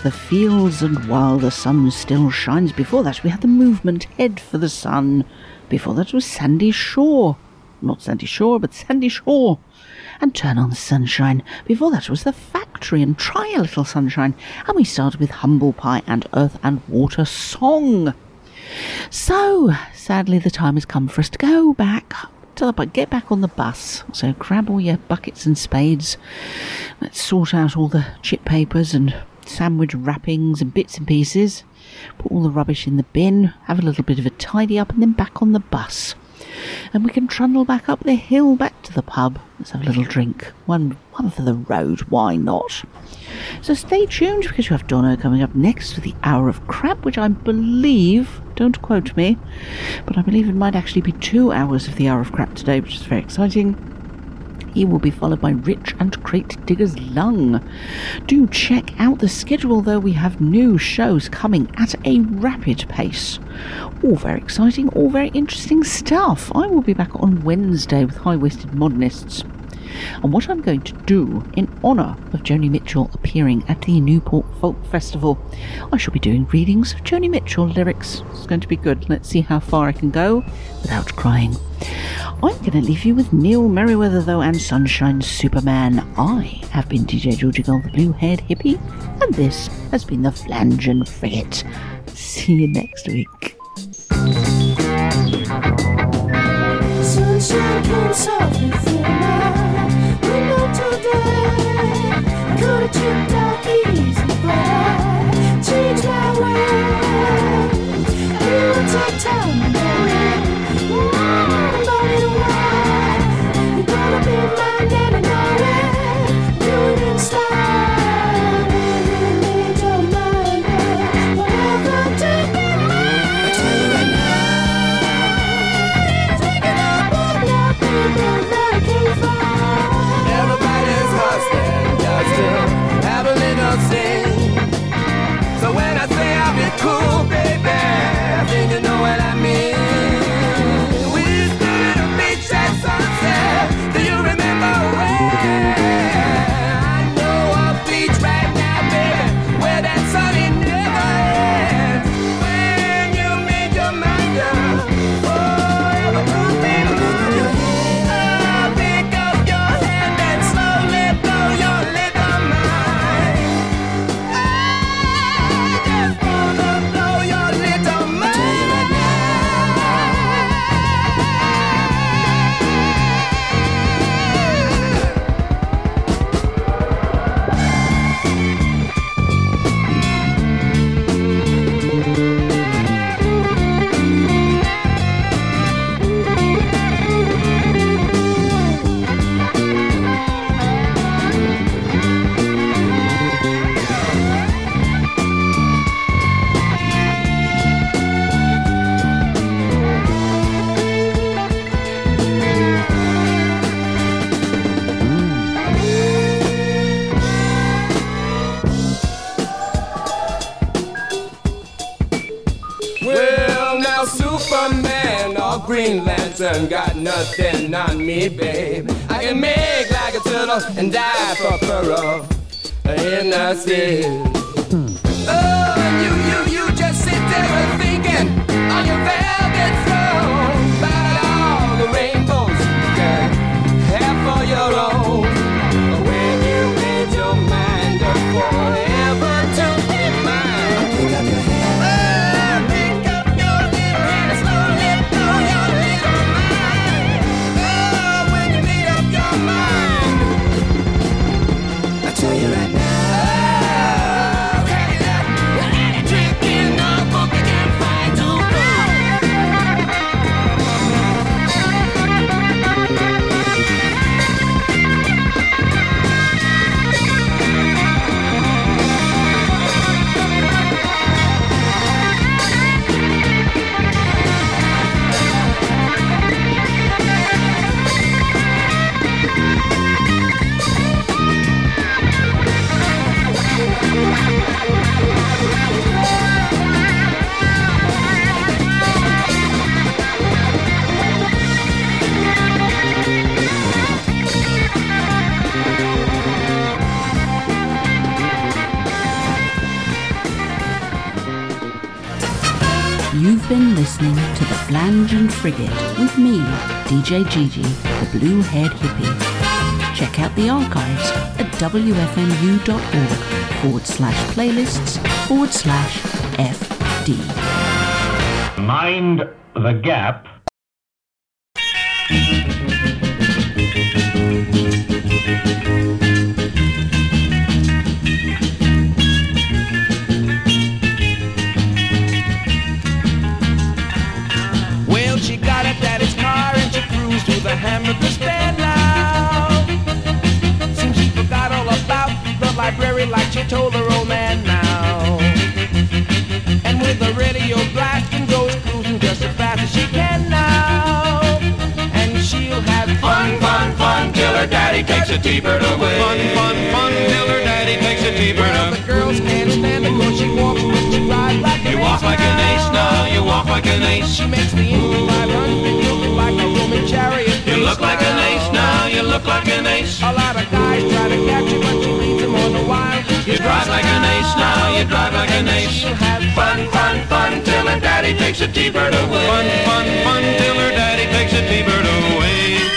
the fields, and while the sun still shines. Before that we had the movement, Head for the Sun. Before that was Sandy Shore. Not Sandy Shore, but Sandy Shore. And Turn on the Sunshine. Before that was The Factory and Try a Little Sunshine. And we started with Humble Pie and Earth and Water Song. So, sadly the time has come for us to go back to get back on the bus. So grab all your buckets and spades. Let's sort out all the chip papers and sandwich wrappings and bits and pieces. Put all the rubbish in the bin. Have a little bit of a tidy up and then back on the bus. And we can trundle back up the hill, back to the pub. Let's have a little drink. One for the road, why not? So stay tuned, because you have Donna coming up next for the Hour of Crap, which I believe, don't quote me, but I believe it might actually be 2 hours of the Hour of Crap today, which is very exciting. He will be followed by Rich and Crate Digger's Lung. Do check out the schedule, though. We have new shows coming at a rapid pace. All very exciting, all very interesting stuff. I will be back on Wednesday with High-Waisted Modernists. And what I'm going to do in honour of Joni Mitchell appearing at the Newport Folk Festival, I shall be doing readings of Joni Mitchell lyrics. It's going to be good. Let's see how far I can go without crying. I'm going to leave you with Neil Merriweather, though, and Sunshine Superman. I have been DJ Georgie Gold, the blue-haired hippie, and this has been the Flange and Frigate. See you next week. Sunshine comes softly through my window today. I could have tripped out easy, but I changed my ways. It will take time to know it. But in a while, you're gonna be mine and I know it. Do it in style. You need your mind, whatever to be mine. I tell you right now, taking up all my people that I can't find. Everybody's hustling just to have a little sing. So when I say I'll be cool, baby, I think you know what I mean. We stood at a beach at sunset. Do you remember where? I know a beach right now, baby, where that sunny never ends. When you made your mind up, oh, every cool thing moves. Oh, pick up your hand and slowly blow your little mind. I just wanna blow your little mind. Well, now Superman or Green Lantern got nothing on me, babe. I can make like a turtle and die for pearl in the sea. Oh, and you just sit there thinking on your velvet throne about all the rainbows you can have for your own. When you made your mind up forever to be mine, pick up your hand. Pick up your little hand and slowly blow your little mind. Oh, when you made up your mind, I tell you right now, can you You've been listening to The Flange and Frigate with me, DJ Gigi, the Blue-Haired Hippie. Check out the archives at wfmu.org/playlists/FD. Mind the gap. Well, she got her daddy's car and she cruised through the hamlet to stand now. Seems she forgot all about the library like she told her old man now. And with the radio blasting goes cruising just as fast as she can now. And she'll have fun, fun, fun till her daddy takes a T-bird away. Fun, fun, fun till her daddy takes a T-bird away. Well, the girls can't stand it 'cause she walks but she rides like an ace. You walk like an ace now, you walk like an ace. She makes the Indy 500 look like a Roman chariot. You look like an ace now, you look like an ace. A lot of guys try to catch you, but she leads them on the wild. You drive like an ace now, you drive like an ace. She'll have fun, fun, fun till her daddy takes a T-bird away. Fun, fun, fun till her daddy takes a T-bird away.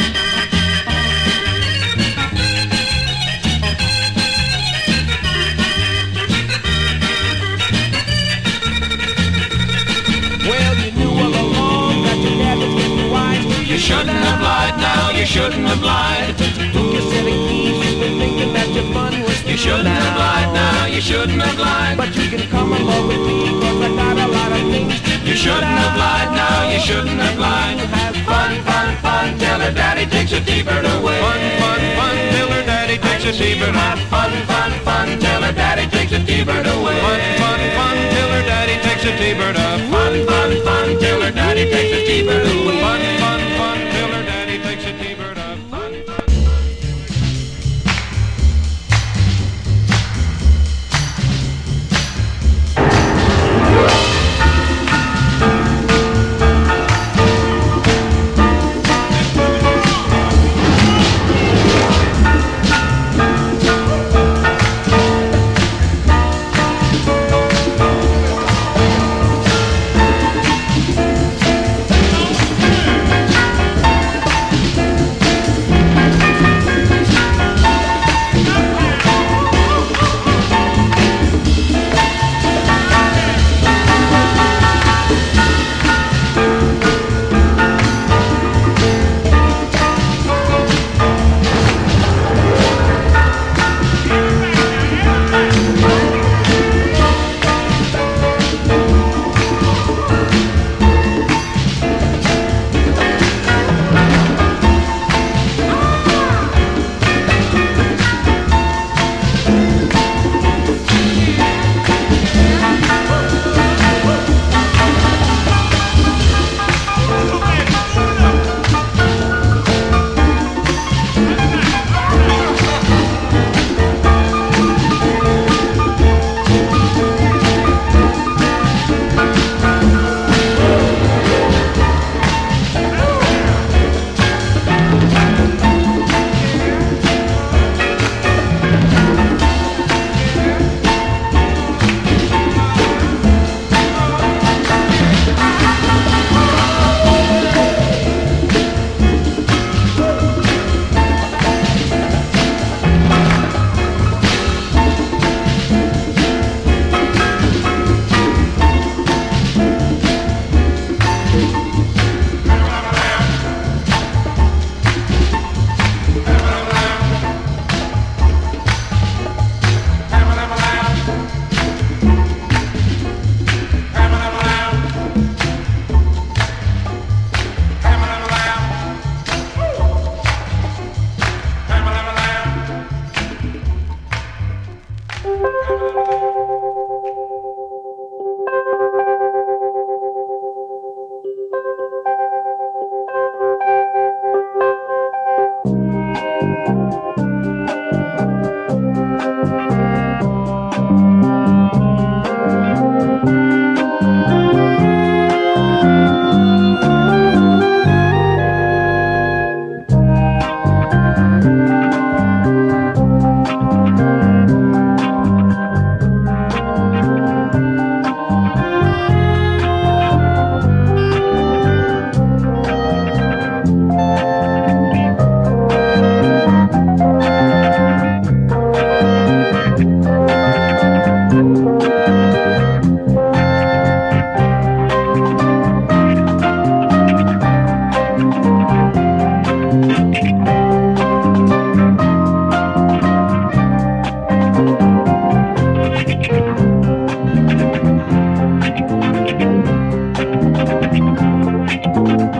Well, you knew all along that your dad was getting wise. You shouldn't have lied now, you shouldn't have lied. Took your silly keys, you've been thinking that your fun was through. You shouldn't have lied now, you shouldn't have lied. But you can come along with me, 'cause I got a lot of things to do. You shouldn't have lied now, you shouldn't have lied. Have fun, fun, fun till her daddy takes a T-bird away. Fun, fun, fun till her daddy takes a T-bird. Have fun, fun, fun till her daddy takes a T-bird away. Fun, fun, fun till her daddy takes a T-bird up. Fun, fun, fun till her daddy takes a T-bird away. Fun, fun, fun till her daddy takes a T-bird up. Fun, fun.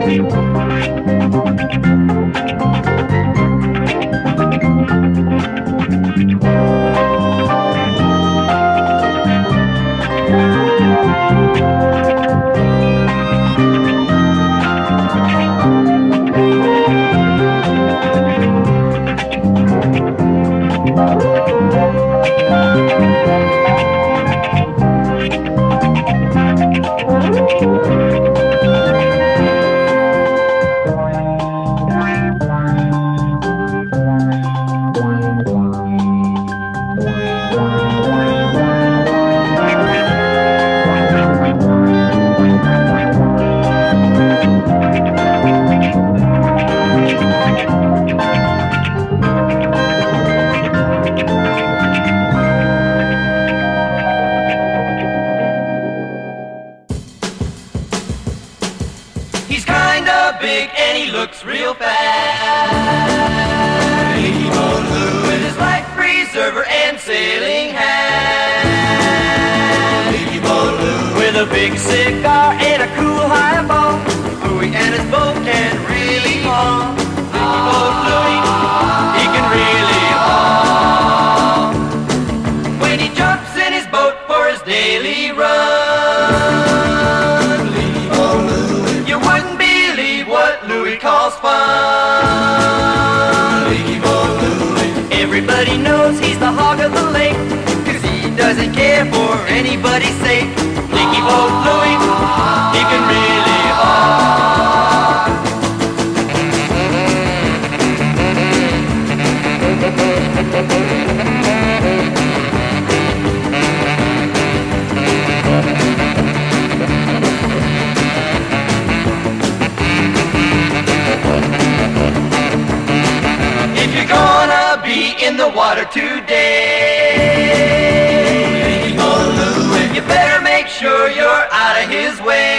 He's kinda big and he looks real fat. Leaky-Bone with his life preserver and sailing hat. Leaky-Bone with a big cigar and a cool highball. Louie and his boat can really haul. Leaky-Bone Louie, he can really haul. When he jumps in his boat for his daily run. Calls fun. Leaky-Bone Louie. Everybody knows he's the hog of the lake, 'cause he doesn't care for anybody's sake. Leaky-Bone Louie, he can really haul. If you're gonna be in the water today, Leaky-Bone Louie, you better make sure you're out of his way.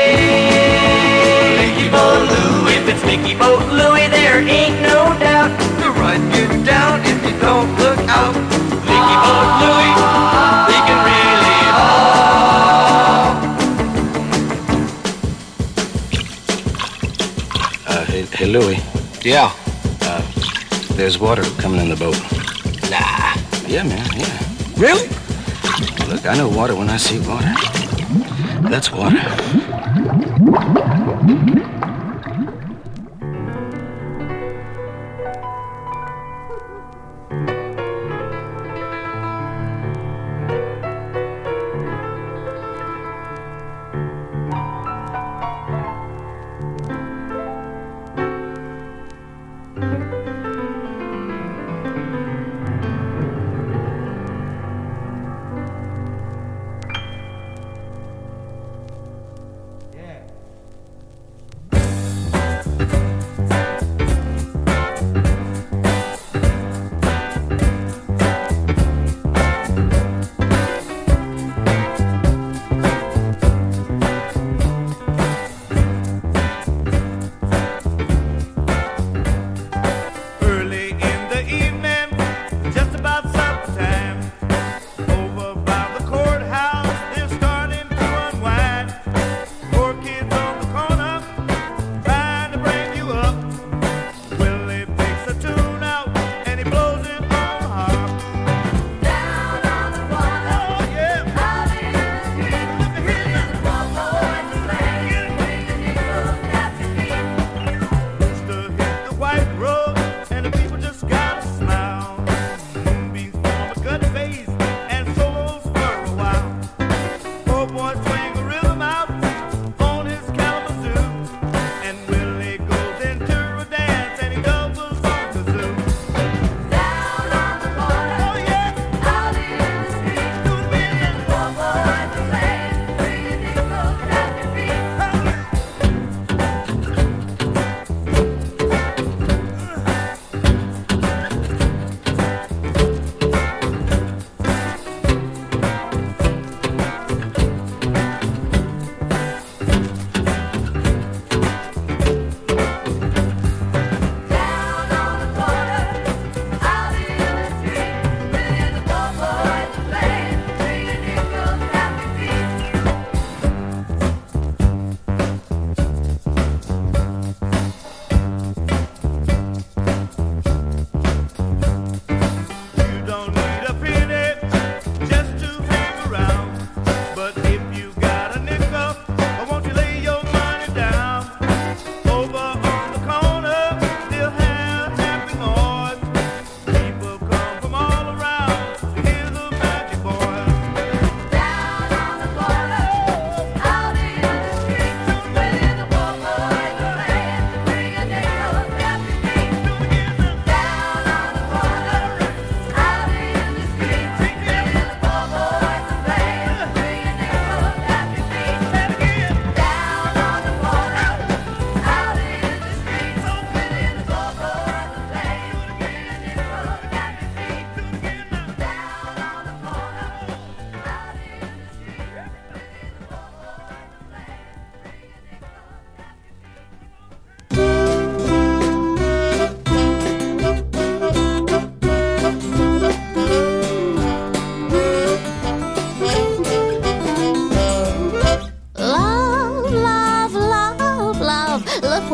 Leaky-Bone Louie, if it's Leaky-Bone Louie, there ain't no doubt to run you down if you don't look out. Leaky-Bone Louie, he can really haul. Hey, Louie. Yeah. There's water coming in the boat. Nah. Yeah, man, yeah. Really? Look, I know water when I see water. That's water.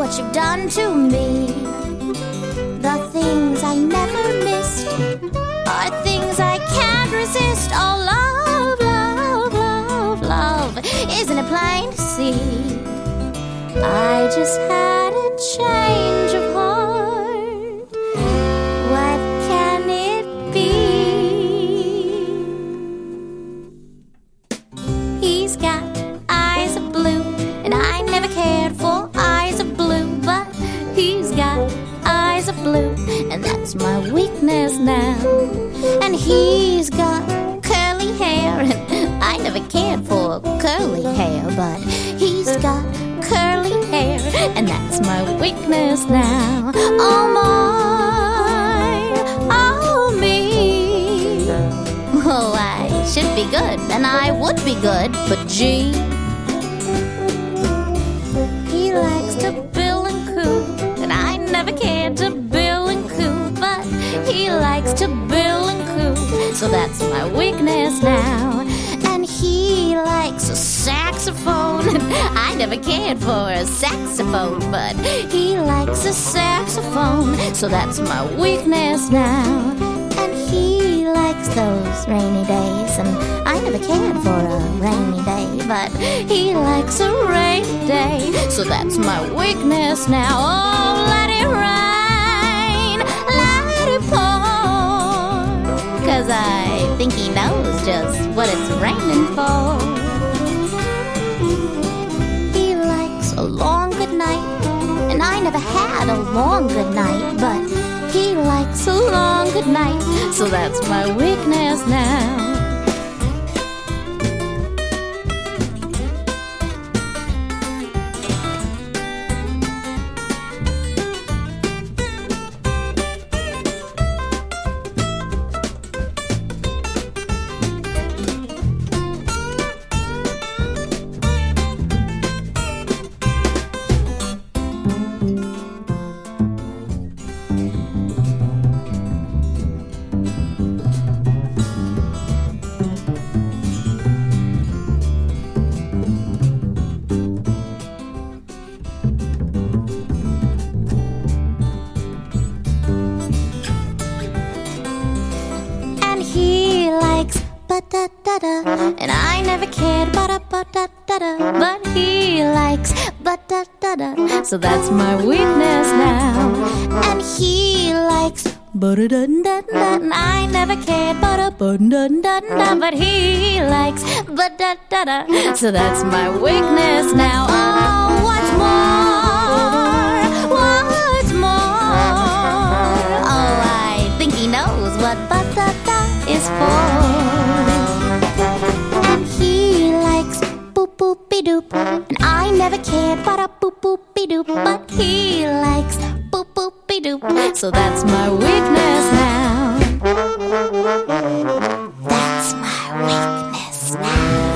what you've done to me. The things I never missed are things I can't resist. Oh, love, love, love, love, isn't it plain to see? I just had a change of heart. What can it be? He's got eyes of blue, and I never cared for eyes of blue, but he's got eyes of blue, and that's my weakness now. And he's got curly hair, and I never cared for curly hair, but he's got curly hair, and that's my weakness now. Oh my, oh me. Oh, I should be good, and I would be good, but gee, he likes to bill and coo, and I never cared to bill and coo, but he likes to bill and coo, so that's my weakness now. And he likes a saxophone, and I never cared for a saxophone, but he likes a saxophone, so that's my weakness now. And he likes those rainy days, and I never cared for a rainy day, but he likes a rainy day, so that's my weakness now. Oh, let it rain, let it pour, 'cause I think he knows just what it's raining for. He likes a long good night, and I never had a long good night, but he likes a long good night, so that's my weakness now. And I never cared, but he likes so that's my weakness now. And he likes and I never cared, but he likes so that's my weakness now. Oh, what's more? What's more? Oh, I think he knows what is for. Boop-boop-be-doop, and I never cared but a boop-boop-be-doop, but he likes boop-boop-be-doop, so that's my weakness now. That's my weakness now.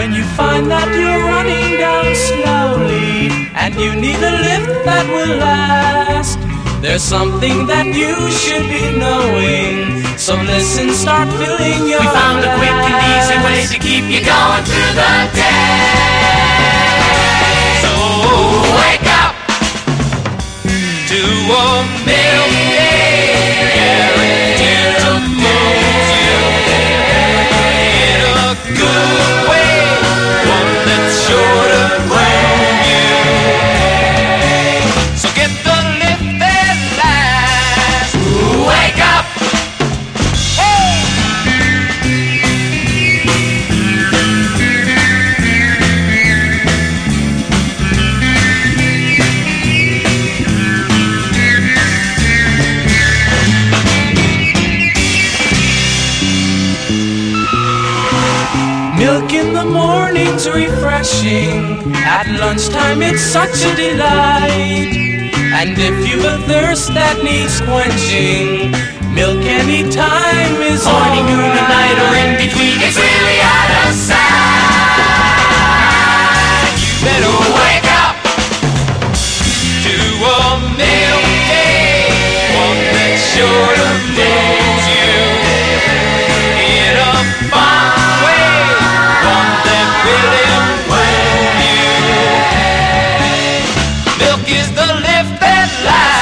When you find that you're running down slowly and you need a lift that will last, there's something that you should be knowing. So listen, start filling your We found a quick and easy way to keep you going through the day. So wake up to a milk guaranteed to move you in a good way, one that's sure to groom you. So get the lift that lasts. Wake up. Milk in the morning's refreshing. At lunchtime it's such a delight. And if you've a thirst that needs quenching, milk anytime is Morning, all noon, and night, or in right. between, it's really out of sight. You better wake up to a milk day, one that's sure to move you in a fun way, one that will improve you. Milk is the lift that lasts.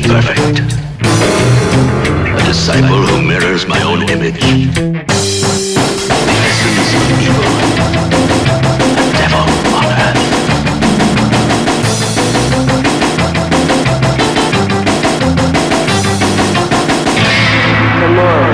perfect. A disciple who mirrors my own image. The essence of evil. A devil on earth. Come on.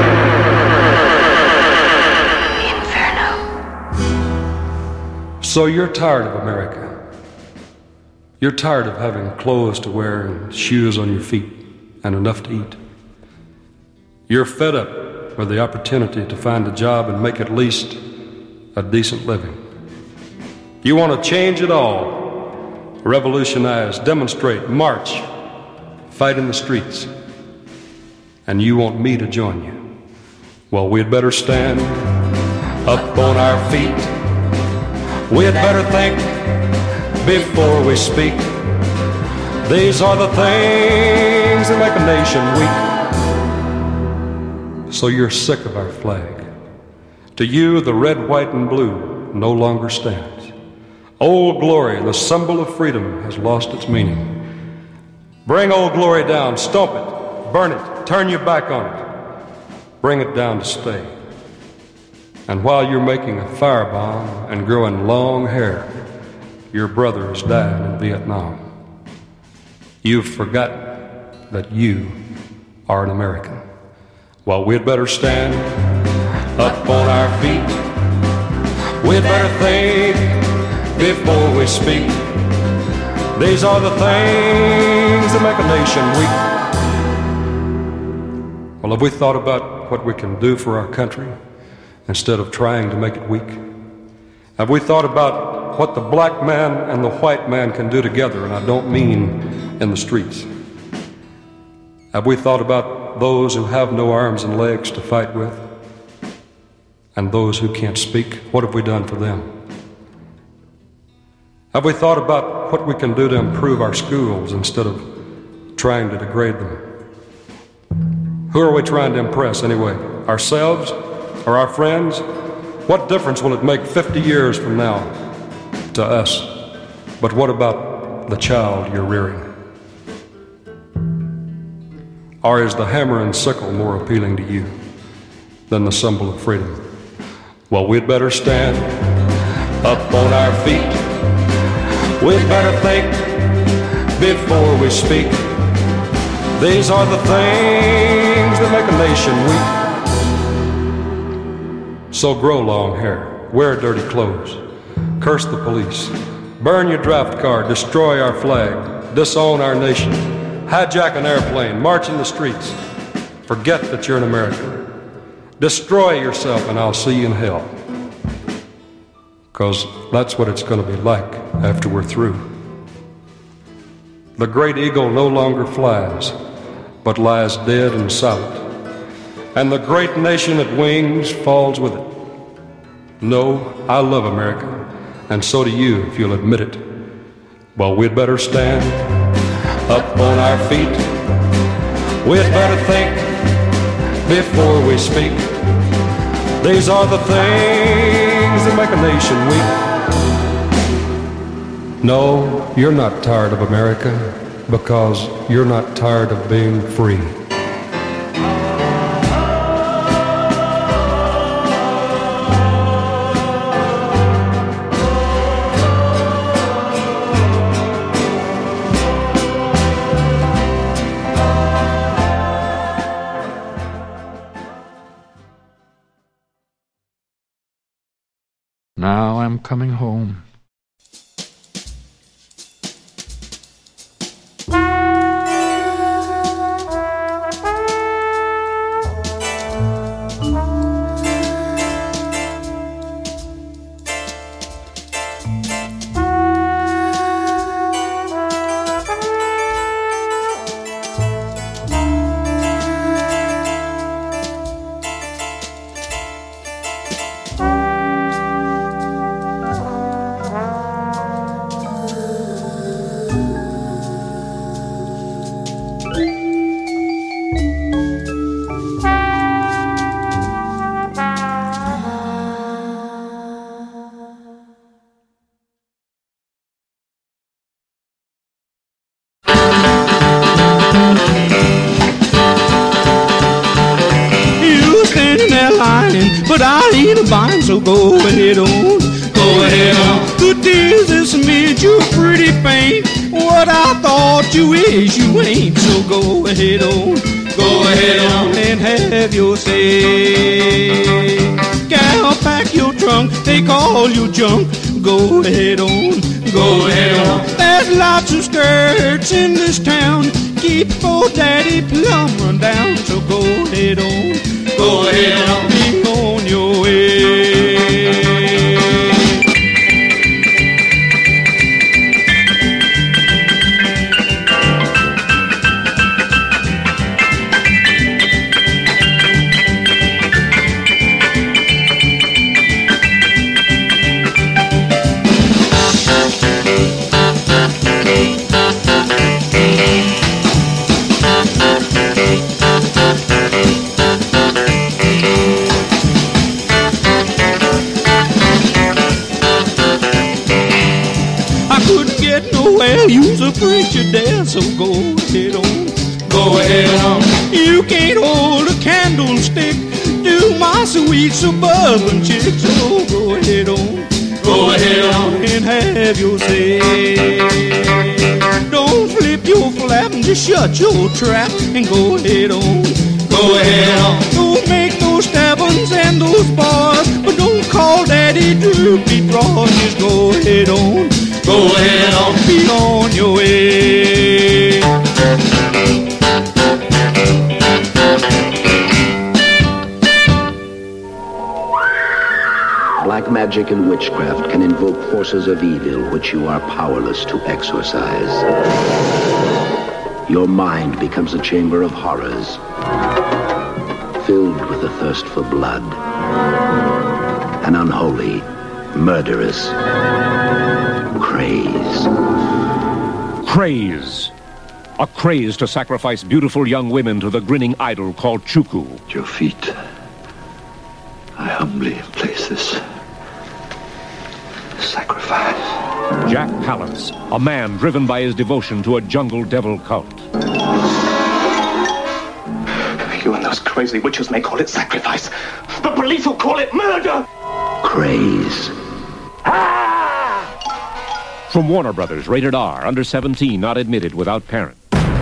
So you're tired of America. You're tired of having clothes to wear and shoes on your feet and enough to eat. You're fed up with the opportunity to find a job and make at least a decent living. You want to change it all. Revolutionize, demonstrate, march, fight in the streets. And you want me to join you. Well, we'd better stand up on our feet. We'd better think before we speak. These are the things that make a nation weak. So you're sick of our flag. To you, the red, white, and blue no longer stands. Old Glory, the symbol of freedom, has lost its meaning. Bring Old Glory down, stomp it, burn it, turn your back on it. Bring it down to stay. And while you're making a firebomb and growing long hair, your brother is dying in Vietnam. You've forgotten that you are an American. Well, we'd better stand up on our feet. We'd better think before we speak. These are the things that make a nation weak. Well, have we thought about what we can do for our country instead of trying to make it weak? Have we thought about what the black man and the white man can do together, and I don't mean in the streets? Have we thought about those who have no arms and legs to fight with, and those who can't speak? What have we done for them? Have we thought about what we can do to improve our schools instead of trying to degrade them? Who are we trying to impress anyway? Ourselves or our friends? What difference will it make 50 years from now to us? But what about the child you're rearing? Or is the hammer and sickle more appealing to you than the symbol of freedom? Well, we'd better stand up on our feet. We'd better think before we speak. These are the things that make a nation weak. So grow long hair, wear dirty clothes, curse the police, burn your draft card, destroy our flag, disown our nation, hijack an airplane, march in the streets. Forget that you're an American. Destroy yourself and I'll see you in hell. Because that's what it's going to be like after we're through. The great eagle no longer flies, but lies dead and silent. And the great nation it wings falls with it. No, I love America, and so do you if you'll admit it. Well, we'd better stand up on our feet. We'd better think before we speak. These are the things that make a nation weak. No, you're not tired of America because you're not tired of being free. Now I'm coming home. so go ahead on. Go ahead on. Good days this made you pretty faint. What I thought you is, you ain't. So go ahead on. Go ahead on and have your say. Gal, pack your trunk, take all your junk. Go ahead on. Go ahead on. There's lots of skirts in this town. Keep old daddy plumb down. So go ahead on. Go ahead on. Be on your way. You's a preacher there, so go ahead on. Go ahead on. You can't hold a candlestick to my sweet suburban chick, so go ahead on. Go ahead on and have your say. Don't flip your flap and just shut your trap and go ahead on. Go ahead on. Don't make those stabbings and those bars, but don't call daddy droopy draws. Just go ahead on. Go ahead on, be on your way. Black magic and witchcraft can invoke forces of evil which you are powerless to exorcise. Your mind becomes a chamber of horrors, filled with a thirst for blood, an unholy, murderous craze. Craze. A craze to sacrifice beautiful young women to the grinning idol called Chuku. At your feet, I humbly place this sacrifice. Jack Palance, a man driven by his devotion to a jungle devil cult. You and those crazy witches may call it sacrifice. The police will call it murder. Craze. From Warner Brothers, rated R, under 17, not admitted without parent.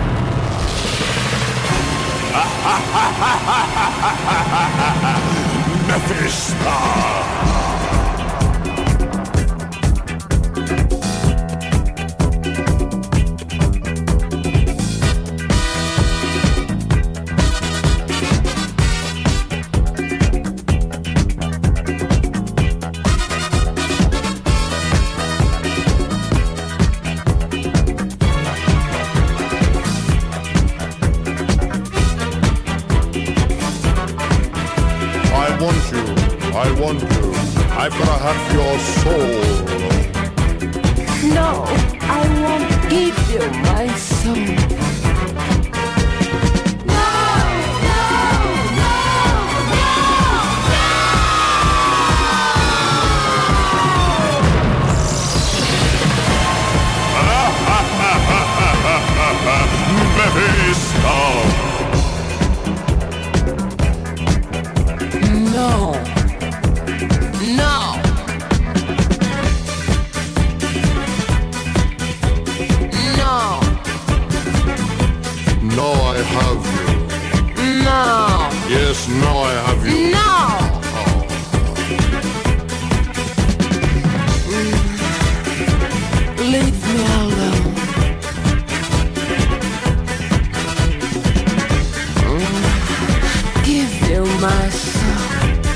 I've gotta have your soul. No, I won't give you my soul. Yes, now I have you. No! Leave me alone. Give you my soul.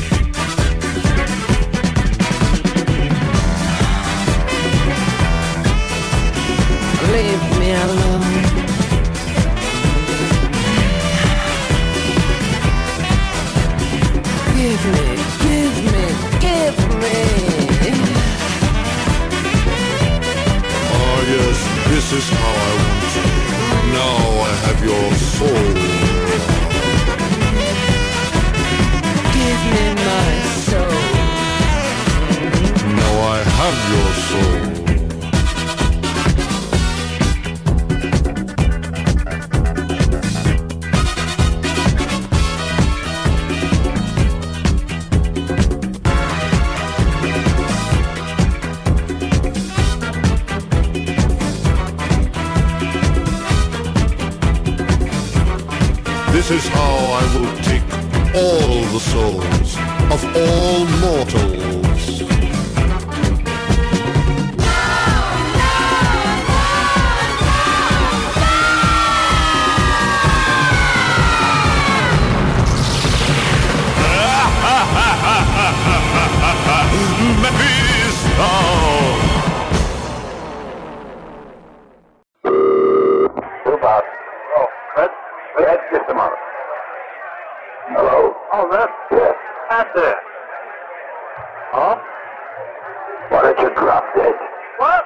Leave me alone. Give me. Oh, yes, this is how I want you. Now I have your soul. Give me my soul. Now I have your soul. This is how I will take all the souls of all mortals. Mephisto! Bob. Oh, Fred? Fred, just a moment. Hello? Oh, that? Yes. That's it. Huh? Why don't you drop dead? What?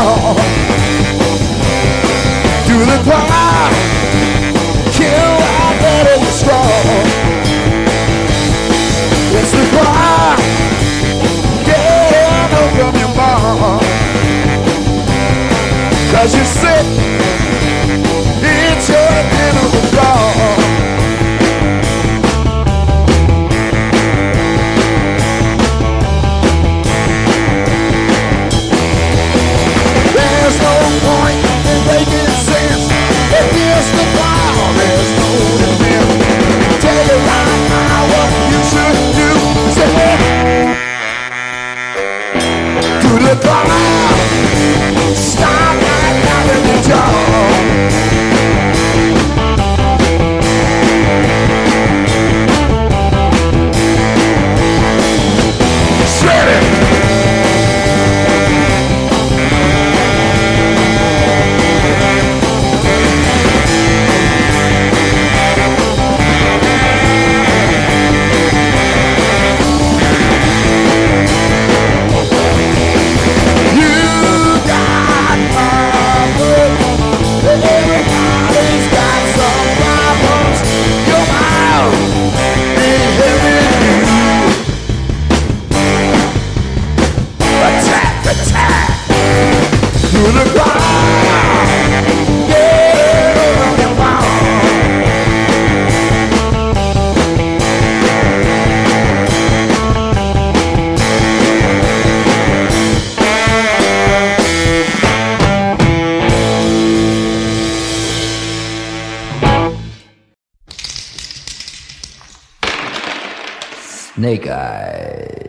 strong. Do the choir, kill our better and strong. It's the choir, get on open your mouth. 'Cause you're sick, it's your end of the dawn. There's no point in making sense. Against the power, there's no defense. Tell you right now what you should do. Say to the choir, stop right now in the job. Shred it. Everybody's got some problems. Your mouth ain't helping you. Attack, attack. To the ground. Get on your mouth. Snake Eyes.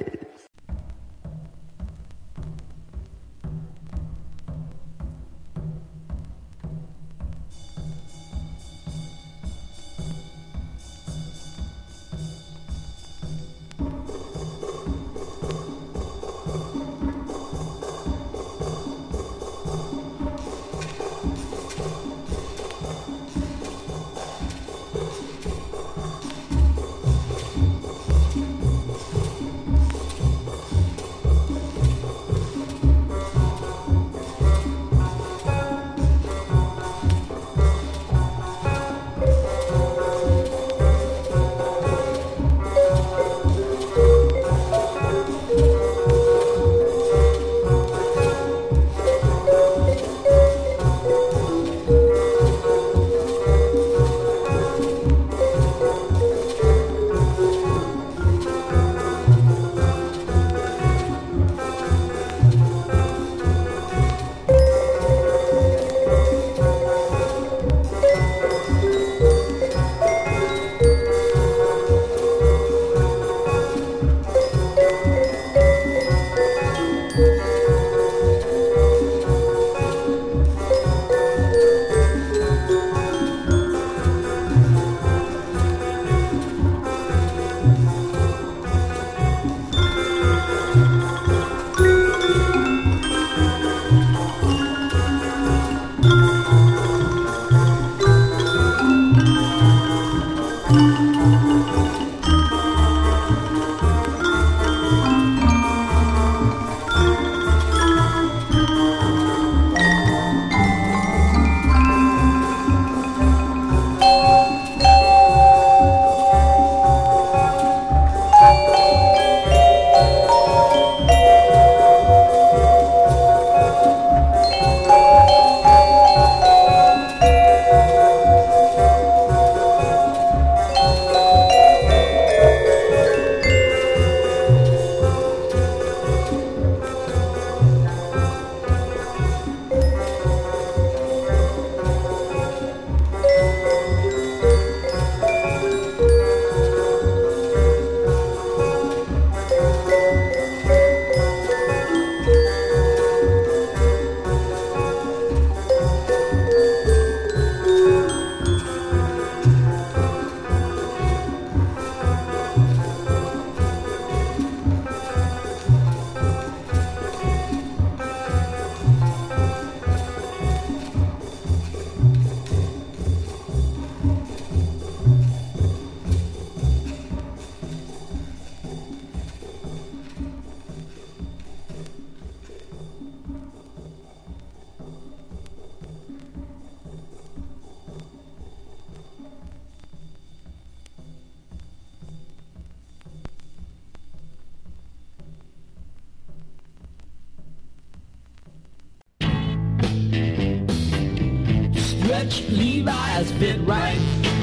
Stretch Levi's fit right.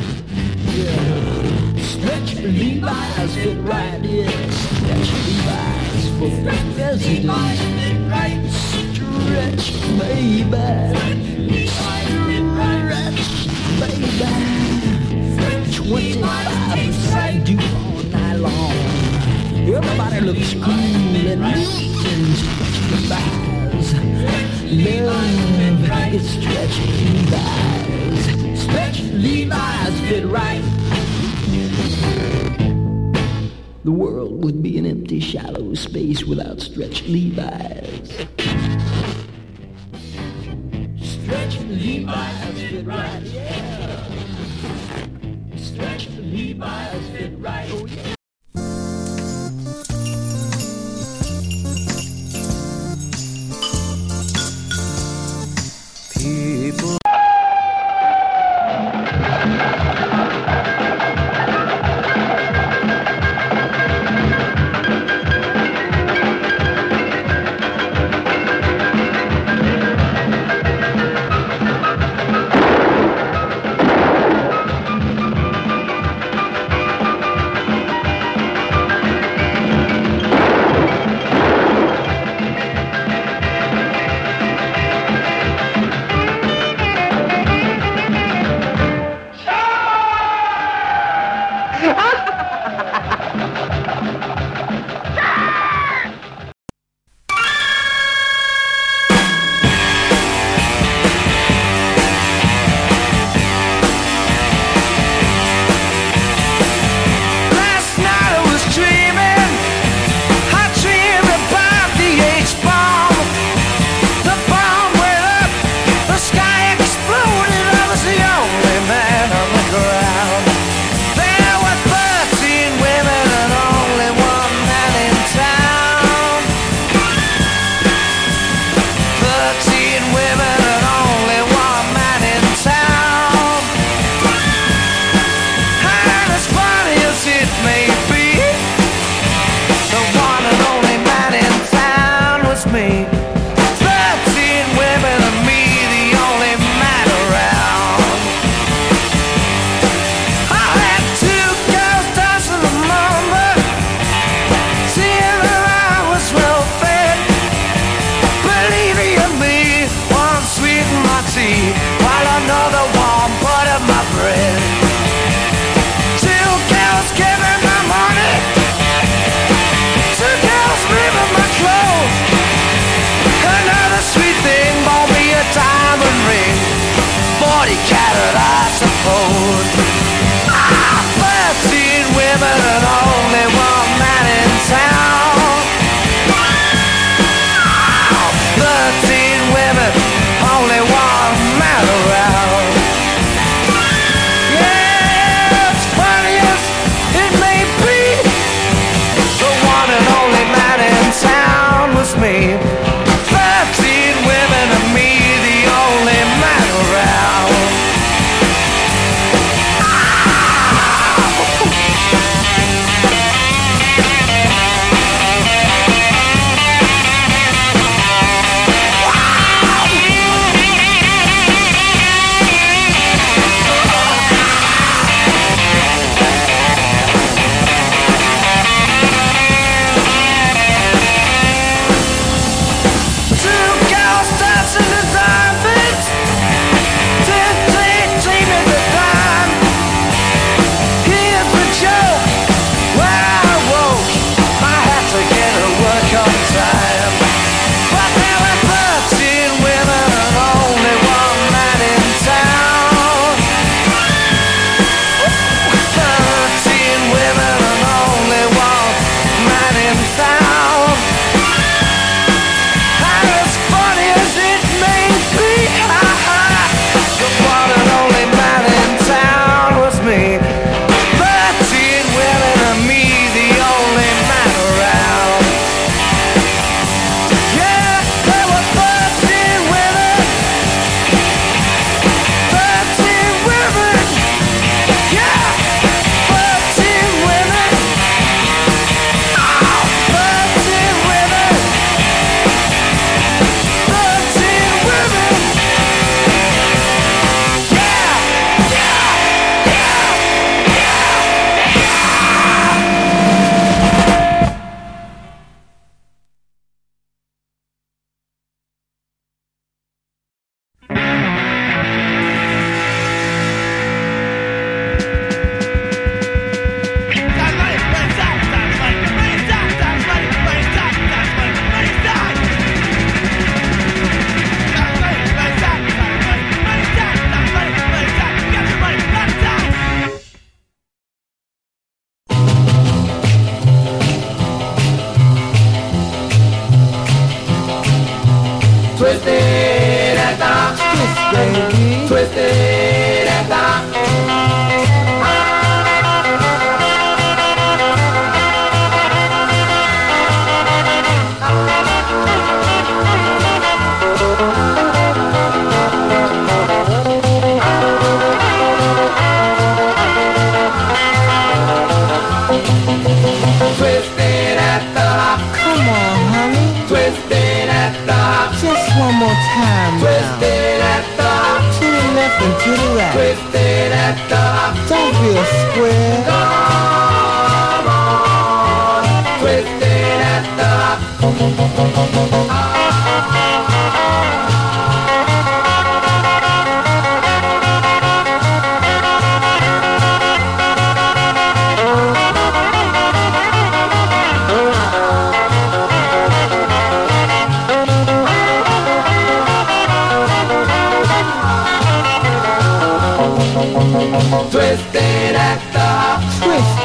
Yeah. Stretch Levi's fit right. Yeah. Stretch Levi's for president. Fit right. Stretch baby. Stretch baby. 25% due all night long. Everybody looks cool and neat and Stretch Levi's. Love is Stretch Levi's. Stretch Levi's fit right. The world would be an empty, shallow space without Stretch Levi's. Stretch Levi's fit right, yeah. Stretch Levi's fit right, oh yeah. People.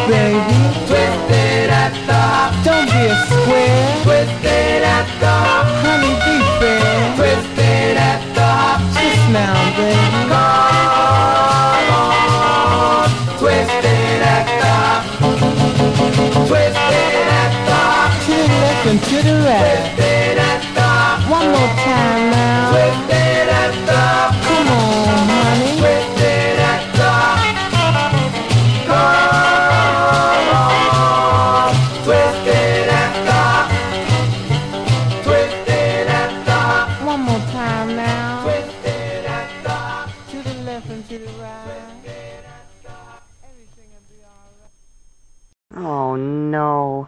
baby. Twisted at the hop. Don't be a square. Twisted at the hop. Honey, be fair. Twisted at the hop. Twist now, baby. Come on. Twisted at the hop. Twisted at the hop. To the left and to the right. Twisted at the hop. One more time now. Twisted at the hop. Come on, honey. Twisted at the hop. Come on. Twisted at the hop. Twisted at the hop. One more time now. Twisted at the hop. To the left and to the right. Oh no.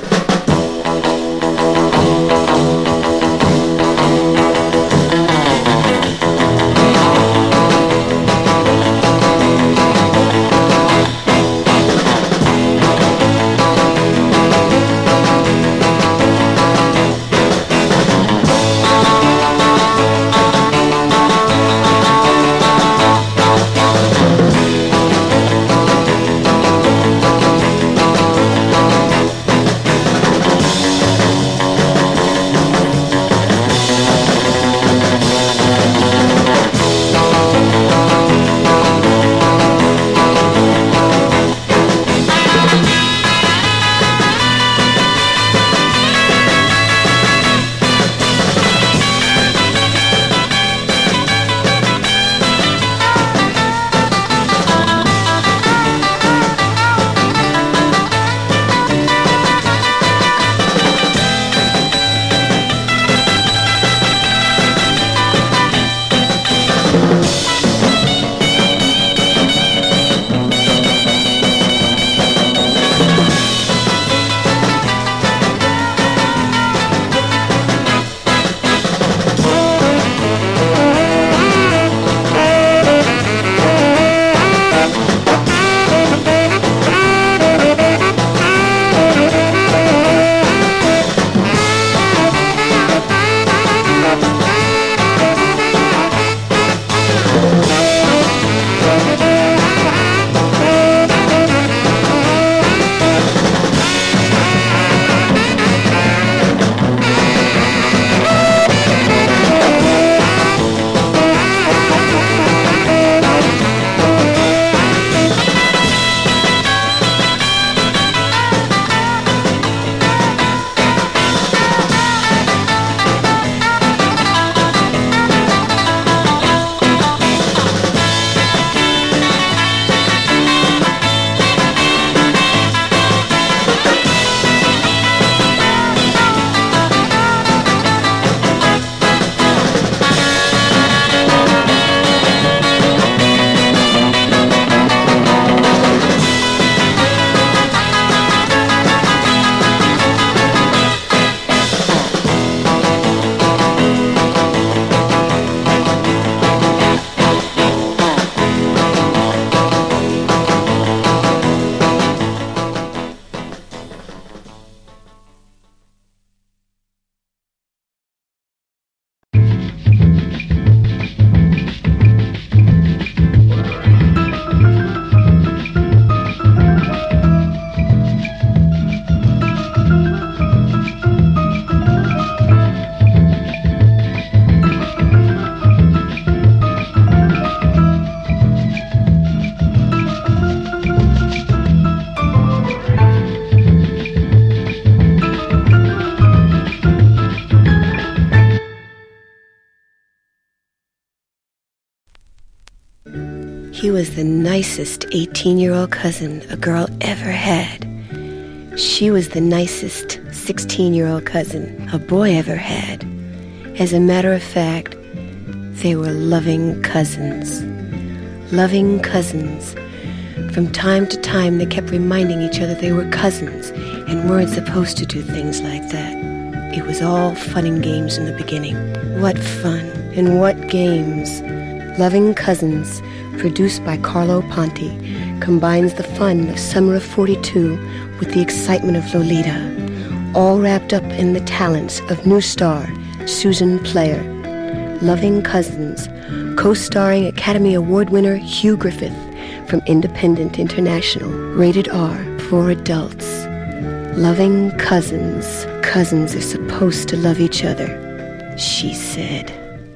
He was the nicest 18-year-old cousin a girl ever had. She was the nicest 16-year-old cousin a boy ever had. As a matter of fact, they were loving cousins. Loving cousins. From time to time, they kept reminding each other they were cousins and weren't supposed to do things like that. It was all fun and games in the beginning. What fun and what games. Loving Cousins, produced by Carlo Ponti, combines the fun of Summer of 42 with the excitement of Lolita, all wrapped up in the talents of new star Susan Player. Loving Cousins, co-starring Academy Award winner Hugh Griffith from Independent International, rated R for adults. Loving cousins. Cousins are supposed to love each other, she said.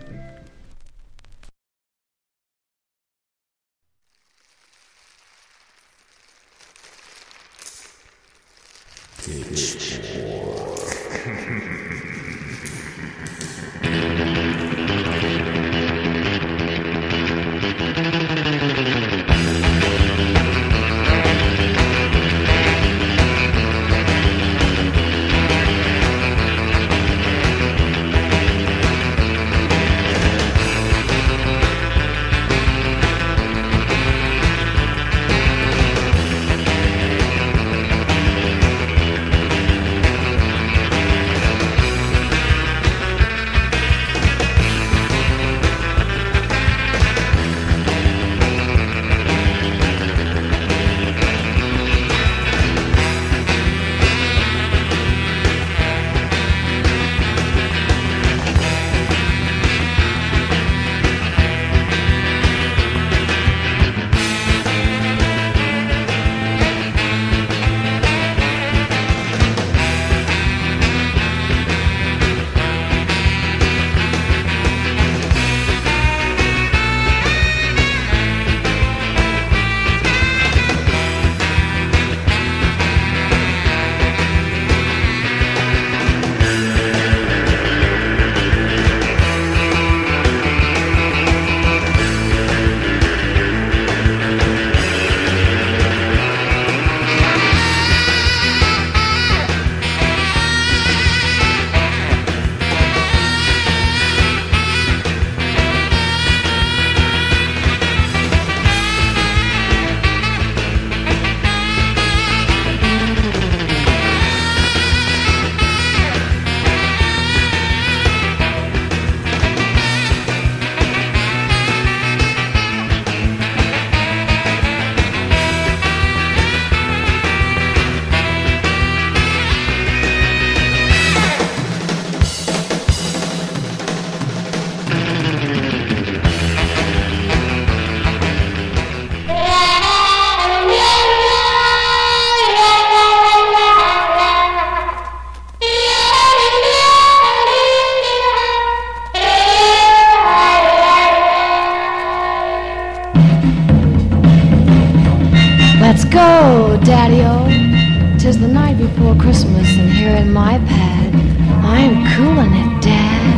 Let's go, Daddy-O. 'Tis the night before Christmas, and here in my pad, I'm cooling it, Dad.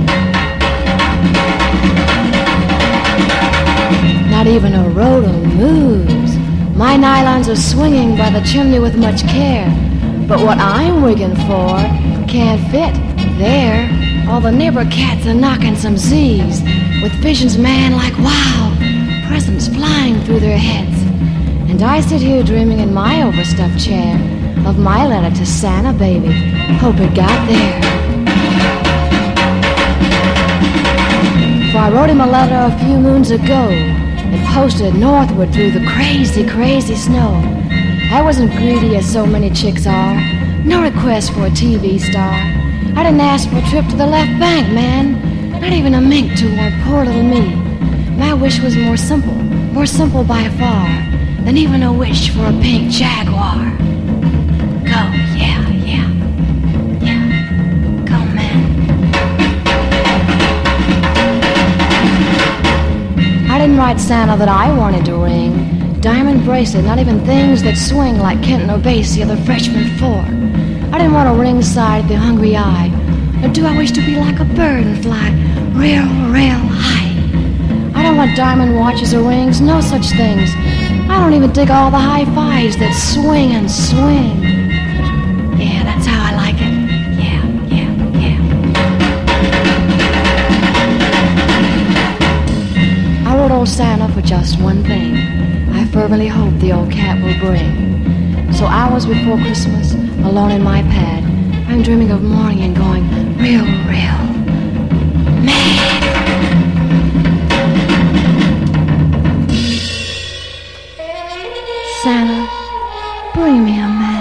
Not even a roto moves. My nylons are swinging by the chimney with much care, but what I'm wigging for can't fit there. All the neighbor cats are knocking some Z's, with visions, man, like wow, presents flying through their heads. And I sit here dreaming in my overstuffed chair of my letter to Santa, baby. Hope it got there. For I wrote him a letter a few moons ago and posted northward through the crazy, crazy snow. I wasn't greedy as so many chicks are. No request for a TV star. I didn't ask for a trip to the left bank, man. Not even a mink to warn poor little me. My wish was more simple by far than even a wish for a pink Jaguar. Go, yeah, yeah, yeah. Go, man. I didn't write Santa that I wanted to ring. Diamond bracelet, not even things that swing like Kenton or Basie or the freshman four. I didn't want a ringside at the hungry eye. Or do I wish to be like a bird and fly real, real high? I don't want diamond watches or rings, no such things. I don't even dig all the high fives that swing and swing. Yeah, that's how I like it. Yeah, yeah, yeah. I wrote old Santa for just one thing. I fervently hope the old cat will bring. So hours before Christmas, alone in my pad, I'm dreaming of morning and going real, real mad. Santa, bring me a man.